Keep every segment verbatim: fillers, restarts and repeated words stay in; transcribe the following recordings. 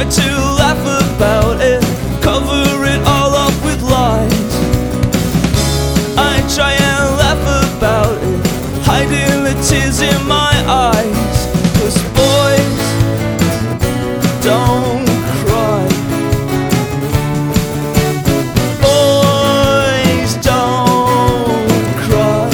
to laugh about it, cover it all up with lies. I try and laugh about it, hiding the tears in my eyes. 'Cause boys don't cry. Boys don't cry.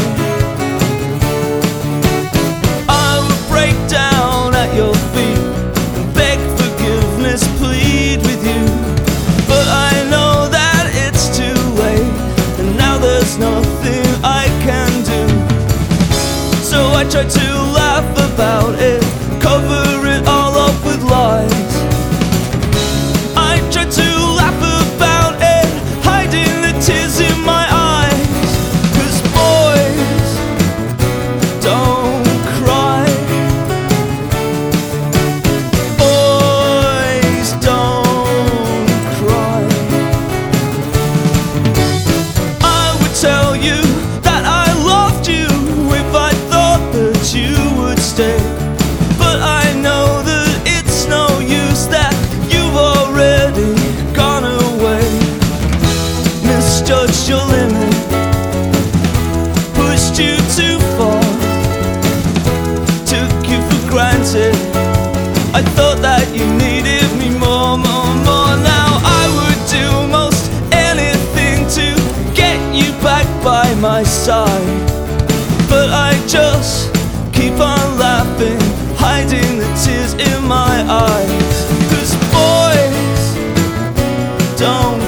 I would break down at your feet and beg forgiveness, plead with you. But I know that it's too late, and now there's nothing I can do. So I try to laugh about it, cover it all up with lies. I try to laugh about it, hiding the tears in my eyes. 'Cause boys don't cry. Boys don't cry. I would tell you that I loved you if I thought that you would stay. But I know that it's no use, that you've already gone away. Misjudged your limit, pushed you too far, took you for granted. I thought that you needed me more, more, more. Now I would do most anything to get you back by my side. But I just keep on laughing, hiding the tears in my eyes. 'Cause boys don't